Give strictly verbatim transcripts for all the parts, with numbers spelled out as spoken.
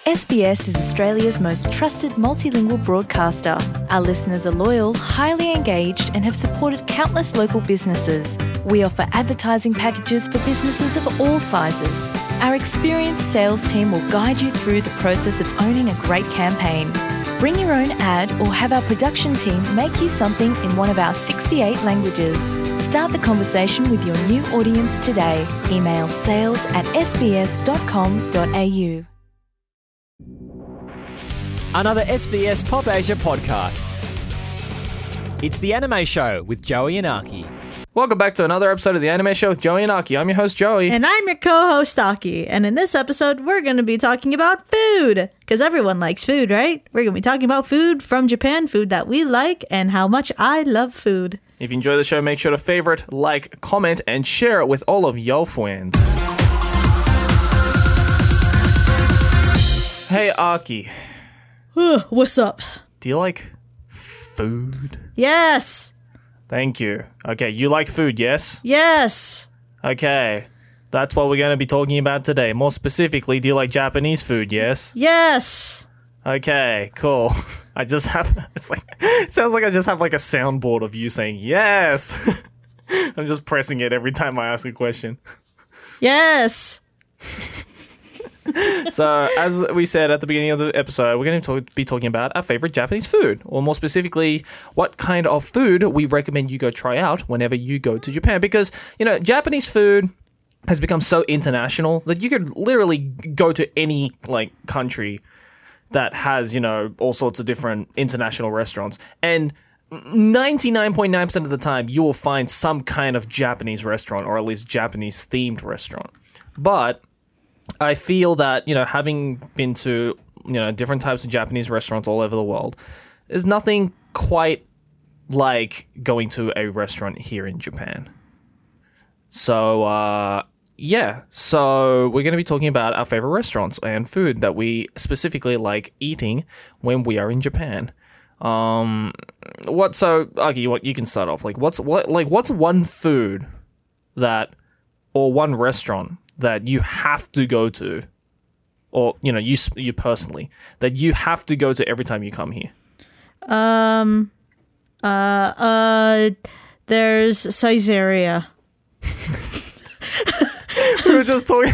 S B S is Australia's most trusted multilingual broadcaster. Our listeners are loyal, highly engaged, and have supported countless local businesses. We offer advertising packages for businesses of all sizes. Our experienced sales team will guide you through the process of owning a great campaign. Bring your own ad or have our production team make you something in one of our sixty-eight languages. Start the conversation with your new audience today. Email sales at s b s dot com dot a u. Another S B S Pop Asia podcast. It's The Anime Show with Joey and Aki. Welcome back to another episode of The Anime Show with Joey and Aki. I'm your host, Joey. And I'm your co-host, Aki. And in this episode, we're going to be talking about food. Because everyone likes food, right? We're going to be talking about food from Japan, food that we like, and how much I love food. If you enjoy the show, make sure to favorite, like, comment, and share it with all of your friends. Hey, Aki. What's up? Do you like food? Yes. Thank you. Okay, you like food, yes? Yes. Okay, that's what we're going to be talking about today. More specifically, do you like Japanese food, yes? Yes. Okay, cool. I just have, it's like, it sounds like I just have like a soundboard of you saying yes. I'm just pressing it every time I ask a question. Yes. So, as we said at the beginning of the episode, we're going to talk, be talking about our favorite Japanese food, or more specifically, what kind of food we recommend you go try out whenever you go to Japan. Because, you know, Japanese food has become so international that you could literally go to any, like, country that has, you know, all sorts of different international restaurants. And ninety-nine point nine percent of the time, you will find some kind of Japanese restaurant, or at least Japanese-themed restaurant. But I feel that, you know, having been to, you know, different types of Japanese restaurants all over the world, there's nothing quite like going to a restaurant here in Japan. So, uh, yeah. So we're going to be talking about our favorite restaurants and food that we specifically like eating when we are in Japan. Um, what, so, Aki, what, you can start off. Like, what's, what, like, what's one food that, or one restaurant that you have to go to, or, you know, you you personally, that you have to go to every time you come here? Um, uh, uh, there's Caesarea. We were just talking.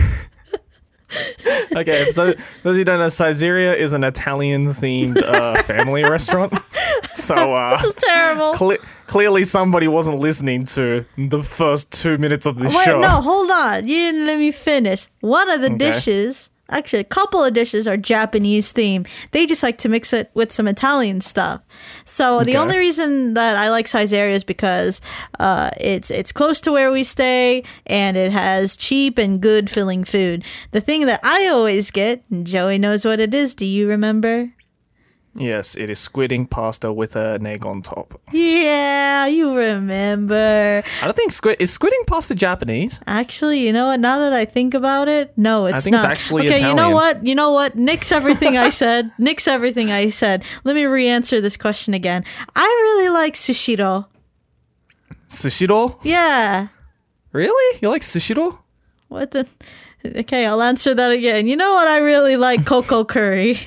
Okay, so those of you who don't know, Caesarea is an Italian-themed uh, family restaurant. So, uh, This is terrible. Cle- clearly somebody wasn't listening to the first two minutes of this Wait, show. no, hold on. You didn't let me finish. One of the Okay. dishes, actually, a couple of dishes are Japanese themed. They just like to mix it with some Italian stuff. So the Okay. only reason that I like Caesarea is because uh, it's it's close to where we stay and it has cheap and good filling food. The thing that I always get, and Joey knows what it is. Do you remember? Yes, it is squidding pasta with an egg on top. Yeah, you remember. I don't think squid is squidding pasta Japanese. Actually, you know what? Now that I think about it, no, it's think not. it's actually okay, you know Italian. what? You know what? Nix everything I said. Nix everything I said. Let me re-answer this question again. I really like sushiro. Sushiro? Yeah. Really? You like sushiro? What the? Okay, I'll answer that again. You know what? I really like cocoa curry.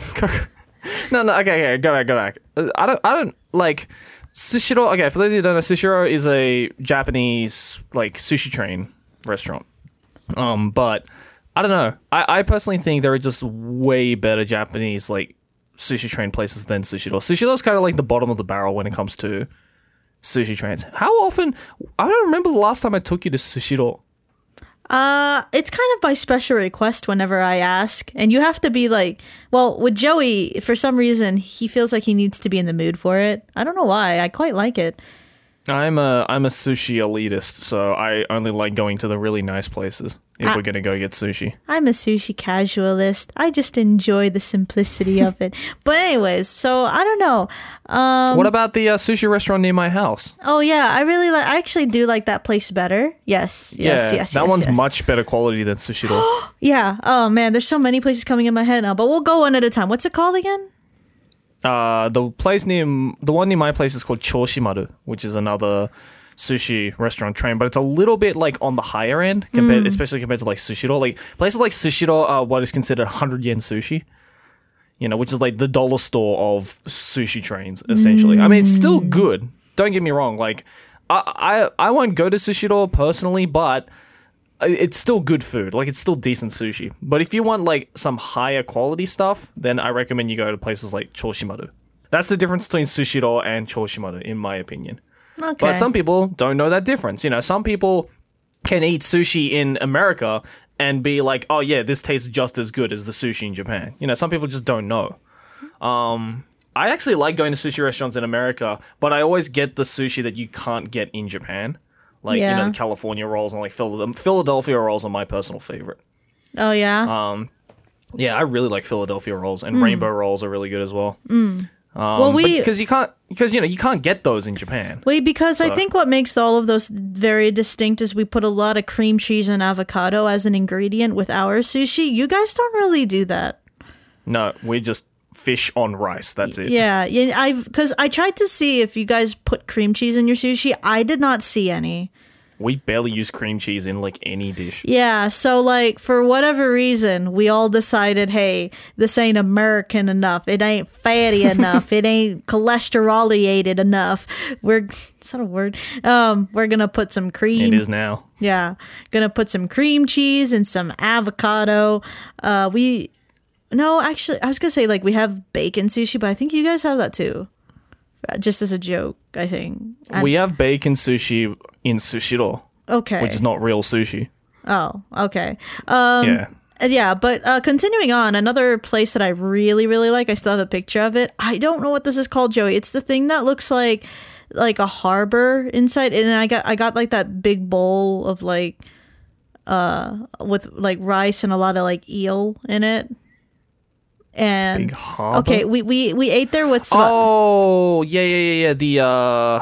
No, no, okay, okay, go back, go back. Uh, I don't, I don't, like, Sushiro, okay, for those of you who don't know, Sushiro is a Japanese, like, sushi train restaurant. Um, but, I don't know, I, I personally think there are just way better Japanese, like, sushi train places than Sushiro. Sushiro's kind of like the bottom of the barrel when it comes to sushi trains. How often, I don't remember the last time I took you to Sushiro. Uh, it's kind of by special request whenever I ask. And you have to be like, well, with Joey, for some reason, he feels like he needs to be in the mood for it. I don't know why. I quite like it. I'm a I'm a sushi elitist, so I only like going to the really nice places if Ah. we're gonna go get sushi. I'm a sushi casualist. I just enjoy the simplicity of it. But anyways, so I don't know. Um, What about the uh, sushi restaurant near my house? oh yeah, I really like. I actually do like that place better. Yes, yes, yeah, yes. that yes, one's yes. much better quality than Sushiro. Yeah. Oh man, there's so many places coming in my head now. But we'll go one at a time. What's it called again? uh, the place near the one near my place is called Choshimaru, which is another sushi restaurant chain, but it's a little bit like on the higher end compared, especially compared to like Sushiro. Like places like Sushiro are what is considered one hundred yen sushi. you know, which is like the dollar store of sushi trains, essentially. I mean, it's still good. Don't get me wrong. Like, I I, I won't go to Sushiro personally, but it's still good food. Like, it's still decent sushi. But if you want like some higher quality stuff, then I recommend you go to places like Choshimaru. That's the difference between Sushiro and Choshimaru, in my opinion. Okay. But some people don't know that difference. You know, some people can eat sushi in America and be like, oh yeah, this tastes just as good as the sushi in Japan. You know, some people just don't know. Um, I actually like going to sushi restaurants in America, but I always get the sushi that you can't get in Japan. Like, Yeah. you know, the California rolls and like Phil- Philadelphia rolls are my personal favorite. Oh yeah. Um, yeah, I really like Philadelphia rolls, and rainbow rolls are really good as well. Um, Well, we- because you can't because you know you can't get those in Japan. Wait, because I So- think what makes all of those very distinct is we put a lot of cream cheese and avocado as an ingredient with our sushi. You guys don't really do that. No, we just fish on rice. That's it. Yeah, yeah. I because I tried to see if you guys put cream cheese in your sushi. I did not see any. We barely use cream cheese in like any dish. Yeah, so like for whatever reason, we all decided, hey, this ain't American enough. It ain't fatty enough. It ain't cholesterolated enough. We're is that a word? Um, we're gonna put some cream. It is now. Yeah, gonna put some cream cheese and some avocado. Uh, we no, actually, I was gonna say like we have bacon sushi, but I think you guys have that too. Uh, Just as a joke, I think. And- We have bacon sushi in Sushiro, okay. which is not real sushi. Oh, okay. Um, yeah. Uh, Yeah, but uh, continuing on, another place that I really, really like. I still have a picture of it. I don't know what this is called, Joey. It's the thing that looks like like a harbor inside, and I got I got like that big bowl of like uh with like rice and a lot of like eel in it. And Big harbor? okay, we, we we ate there with some. Oh, yeah, yeah, yeah, yeah. The uh,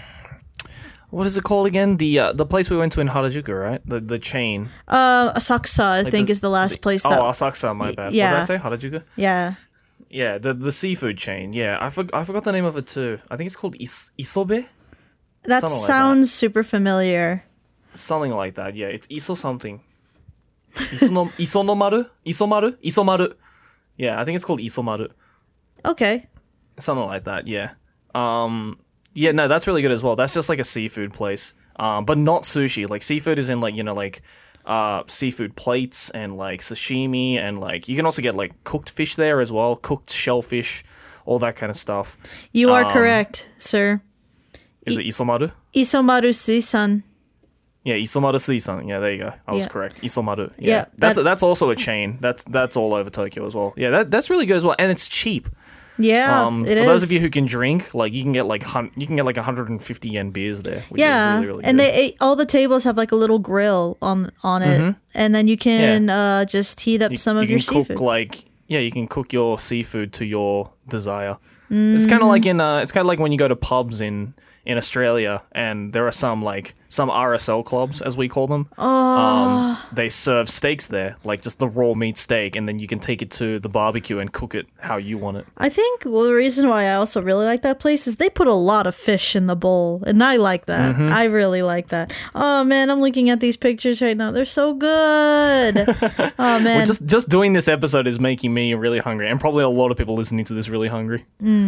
what is it called again? The uh, the place we went to in Harajuku, right? The the chain. Uh, Asakusa, I Like think, the- is the last place. Oh, That, Asakusa, my bad. yeah. What did I say? Harajuku. yeah. Yeah, the the seafood chain. Yeah, I forgot I forgot the name of it too. I think it's called Is- Isobe. That Something like sounds super familiar. Something like that. Yeah, it's Iso something. Isono Isonomaru? Isomaru? Isomaru. Yeah, I think it's called Isomaru. Okay. Something like that, yeah. Um yeah, no, that's really good as well. That's just like a seafood place. Um, but not sushi. Like seafood is in like, you know, like uh seafood plates and like sashimi, and like you can also get like cooked fish there as well, cooked shellfish, all that kind of stuff. You are Um, correct, sir. Is it Isomaru? Isomaru Suisan. Yeah, Isomaru Suisan. Yeah, there you go. I was Yeah. correct. Isomaru. Yeah, Yeah, that's that- that's also a chain. That's that's all over Tokyo as well. Yeah, that that's really good as well, and it's cheap. Yeah, Um, it for is. those of you who can drink, like you can get like hun- you can get like one hundred fifty yen beers there. Which yeah, is really, really and good. they all the tables have like a little grill on on it, and then you can uh, just heat up you, some you of your can cook seafood. like yeah, you can cook your seafood to your desire. Mm. It's kind of like in uh, it's kind of like when you go to pubs in in Australia, and there are some like some R S L clubs as we call them. Um, they serve steaks there, like just the raw meat steak, and then you can take it to the barbecue and cook it how you want it. I think well, the reason why I also really like that place is they put a lot of fish in the bowl, and I like that. Mm-hmm. I really like that. Oh man, I'm looking at these pictures right now. They're so good. Oh man, Well, just just doing this episode is making me really hungry, and probably a lot of people listening to this really hungry.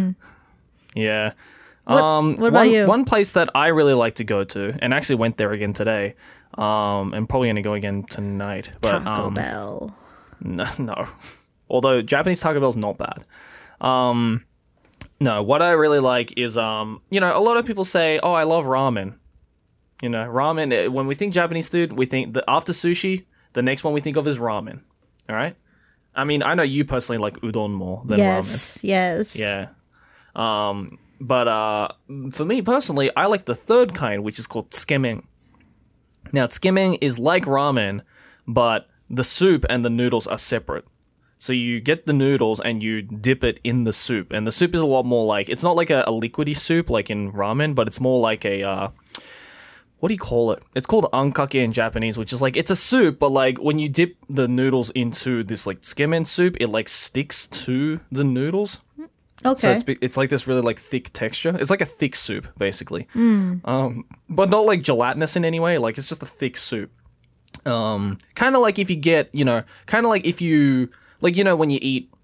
Yeah. What- um, what about one, you? One place that I really like to go to, and actually went there again today, um, and probably going to go again tonight. But Taco um, Bell. no, no. Although Japanese Taco Bell's not bad. Um, no, what I really like is, um, you know, a lot of people say, "Oh, I love ramen." You know, ramen. eh, When we think Japanese food, we think that after sushi, the next one we think of is ramen. All right. I mean, I know you personally like udon more than ramen. Yes, yes. Yeah. Um, but uh, for me personally, I like the third kind, which is called tsukemen. Now, tsukemen is like ramen, but the soup and the noodles are separate. So you get the noodles and you dip it in the soup, and the soup is a lot more like, it's not like a, a liquidy soup like in ramen, but it's more like a uh, what do you call it? It's called ankake in Japanese, which is like, it's a soup, but like when you dip the noodles into this like tsukemen soup, it like sticks to the noodles. Okay. So it's, it's like this really like thick texture. It's like a thick soup, basically. Um, but not like gelatinous in any way. Like it's just a thick soup. Um, kind of like if you get, you know, kind of like if you, like, you know, when you eat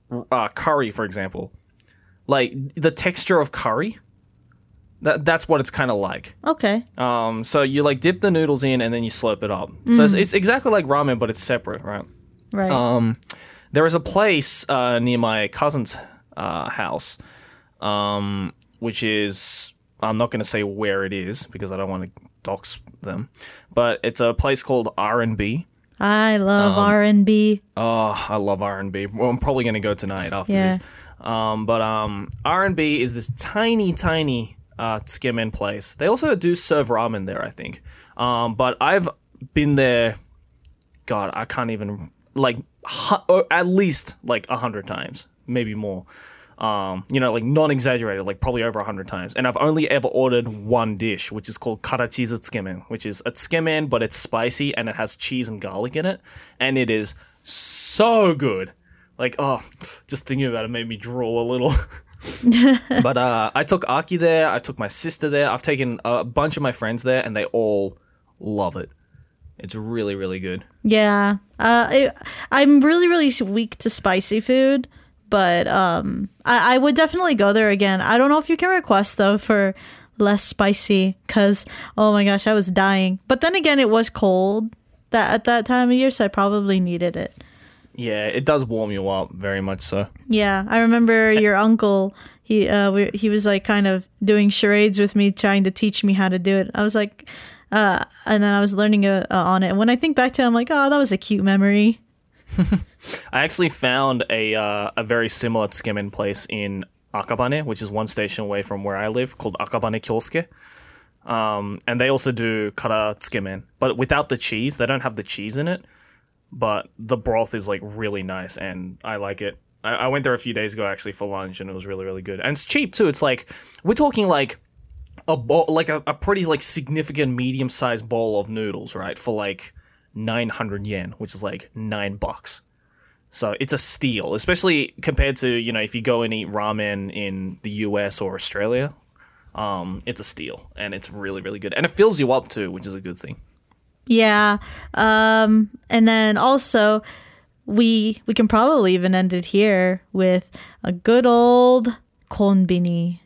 uh, curry, for example, like the texture of curry, that that's what it's kind of like. Okay. Um, so you like dip the noodles in and then you slurp it up. So it's, it's exactly like ramen, but it's separate, right? Right. Um, there is a place uh, near my cousin's uh, house, um, which is, I'm not going to say where it is because I don't want to dox them, but it's a place called R and B. I love um, R and B. Oh, I love R and B. Well, I'm probably going to go tonight after Yeah. this. Um, but um, R and B is this tiny, tiny uh, tsukemen place. They also do serve ramen there, I think. Um, but I've been there, God, I can't even, like, hu- at least like a hundred times, maybe more. Um, you know, like non-exaggerated, like probably over a hundred times. And I've only ever ordered one dish, which is called karachizu tsukemen, which is a tsukemen, but it's spicy and it has cheese and garlic in it. And it is so good. Like, oh, just thinking about it made me drool a little. But uh, I took Aki there. I took my sister there. I've taken a bunch of my friends there, and they all love it. It's really, really good. Yeah. Uh, I, I'm really, really weak to spicy food, but um, I, I would definitely go there again. I don't know if you can request, though, for less spicy, because, oh my gosh, I was dying. But then again, it was cold that at that time of year, so I probably needed it. Yeah, it does warm you up very much so. Yeah, I remember your uncle. He uh, we, he was like kind of doing charades with me, trying to teach me how to do it. I was like, uh, and then I was learning uh, on it. And when I think back to it, I'm like, oh, that was a cute memory. I actually found a uh, a very similar tsukemen place in Akabane, which is one station away from where I live, called Akabane Kyosuke. Um, and they also do kara tsukemen, but without the cheese. They don't have the cheese in it. But the broth is like really nice and I like it. I, I went there a few days ago actually for lunch and it was really, really good. And it's cheap too. It's like, we're talking like a bowl, like a, a pretty like significant medium sized bowl of noodles, right? For like nine hundred yen, which is like nine bucks. So it's a steal, especially compared to, you know, if you go and eat ramen in the U S or Australia, um, it's a steal and it's really, really good. And it fills you up too, which is a good thing. Yeah. Um, and then also we we can probably even end it here with a good old konbini.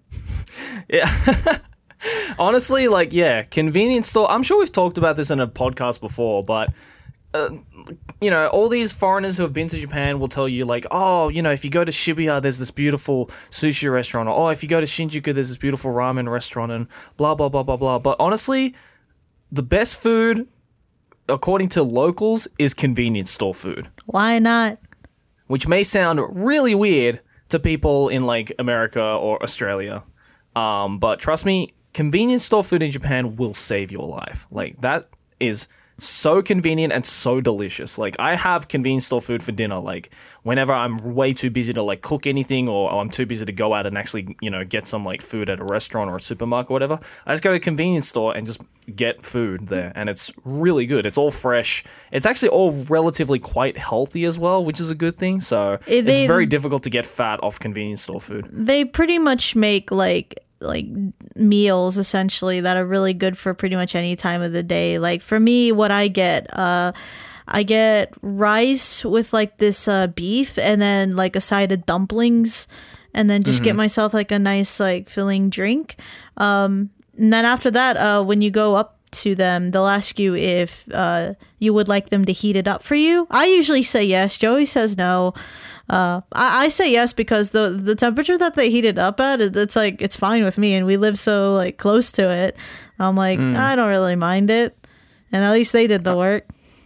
Yeah. Honestly, like, yeah, convenience store. I'm sure we've talked about this in a podcast before, but, uh, you know, all these foreigners who have been to Japan will tell you, like, oh, you know, if you go to Shibuya, there's this beautiful sushi restaurant. Or, oh, if you go to Shinjuku, there's this beautiful ramen restaurant and blah, blah, blah, blah, blah. But honestly, the best food, according to locals, is convenience store food. Why not? Which may sound really weird to people in like America or Australia. Um, but trust me, convenience store food in Japan will save your life. Like, that is so convenient and so delicious. Like, I have convenience store food for dinner. Like, whenever I'm way too busy to like cook anything, or I'm too busy to go out and actually, you know, get some like food at a restaurant or a supermarket or whatever, I just go to a convenience store and just get food there, and it's really good. It's all fresh. It's actually all relatively quite healthy as well, which is a good thing. So It- they- it's very difficult to get fat off convenience store food. They pretty much make like like meals essentially that are really good for pretty much any time of the day. Like for me, what I get, uh, I get rice with like this uh, beef and then like a side of dumplings, and then just get myself like a nice like filling drink. Um, and then after that, uh, when you go up to them, they'll ask you if uh, you would like them to heat it up for you. I usually say yes. Joey says no. Uh, I, I say yes because the the temperature that they heat it up at, it- it's like it's fine with me, and we live so like close to it. I'm like, I don't really mind it, and at least they did the work.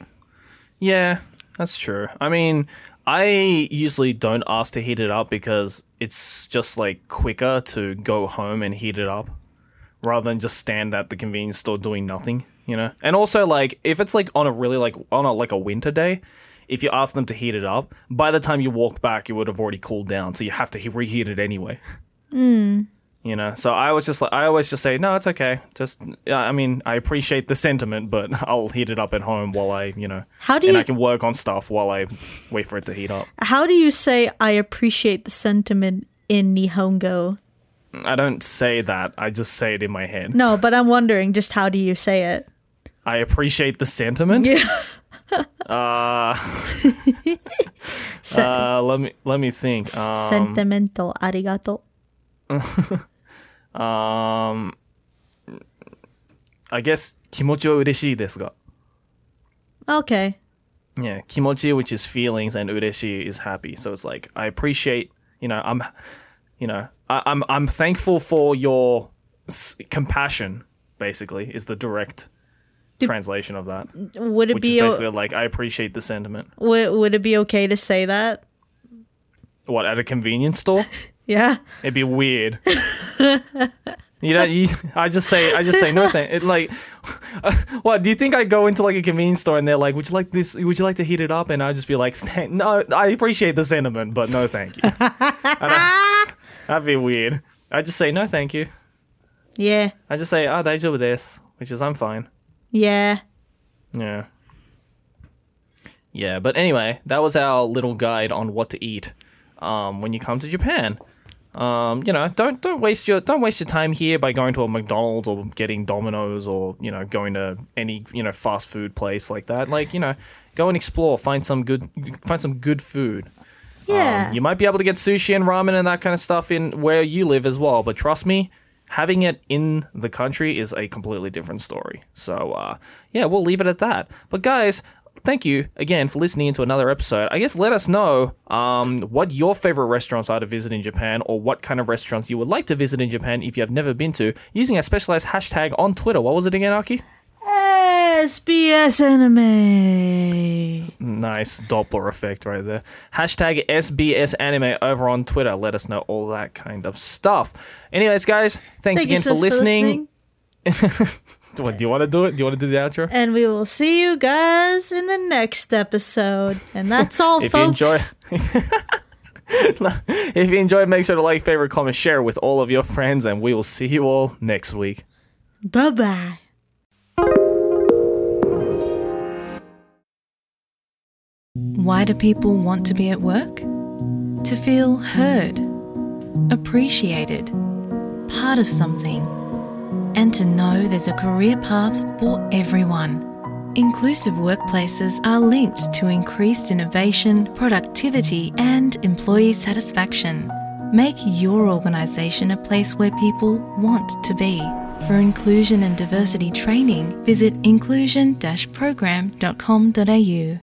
Yeah, that's true. I mean, I usually don't ask to heat it up because it's just like quicker to go home and heat it up rather than just stand at the convenience store doing nothing, you know? And also, like, if it's like on a really like on a like a winter day, if you ask them to heat it up, by the time you walk back, it would have already cooled down, so you have to he- reheat it anyway. Mm. You know, so I was just like, I always just say, no, it's okay. Just, yeah, I mean, I appreciate the sentiment, but I'll heat it up at home while I, you know, How do and you I can work on stuff while I wait for it to heat up. how do you say I appreciate the sentiment in Nihongo? I don't say that. I just say it in my head. No, but I'm wondering just how do you say it? I appreciate the sentiment. Yeah. Uh, Se- uh, let me let me think. Um, Sentimental arigato. um, I guess 気持ちは嬉しいですが。 Okay. Yeah, 気持ち which is feelings and 嬉しい is happy. So it's like I appreciate, you know, I'm, you know, I, I'm I'm thankful for your s- compassion. Basically, is the direct translation of that. Would it Which be is o- basically like I appreciate the sentiment. would, would it be okay to say that? What, at a convenience store? Yeah. It'd be weird. You know, you, I just say, I just say no thank. It like, uh, what do you think? I go into like a convenience store and they're like, "Would you like this? Would you like to heat it up?" And I just be like, "Thank- "No, I appreciate the sentiment, but no, thank you." That'd be weird. I just say no, thank you. Yeah. I just say, "Ah, 大丈夫です," which is I'm fine. Yeah. Yeah. Yeah, but anyway, that was our little guide on what to eat um, when you come to Japan. Um, you know, don't don't waste your don't waste your time here by going to a McDonald's or getting Domino's or, you know, going to any, you know, fast food place like that. Like, you know, go and explore, find some good find some good food. Yeah. Um, you might be able to get sushi and ramen and that kind of stuff in where you live as well, but trust me, having it in the country is a completely different story. So, uh, yeah, we'll leave it at that. But guys, thank you again for listening into another episode. I guess let us know um, what your favorite restaurants are to visit in Japan, or what kind of restaurants you would like to visit in Japan if you have never been to, using our specialized hashtag on Twitter. What was it again, Aki? S B S Anime. Nice Doppler effect right there. Hashtag S B S Anime over on Twitter. Let us know all that kind of stuff. Anyways, guys, thanks Thank you again so for much for listening. What, do you want to do it? Do you want to do the outro? And we will see you guys in the next episode. And that's all, If folks. you enjoy, if you enjoyed, make sure to like, favorite, comment, share with all of your friends, and we will see you all next week. Bye-bye. Why do people want to be at work? To feel heard, appreciated, part of something, and to know there's a career path for everyone. Inclusive workplaces are linked to increased innovation, productivity, and employee satisfaction. Make your organisation a place where people want to be. For inclusion and diversity training, visit inclusion dash program dot com dot a u.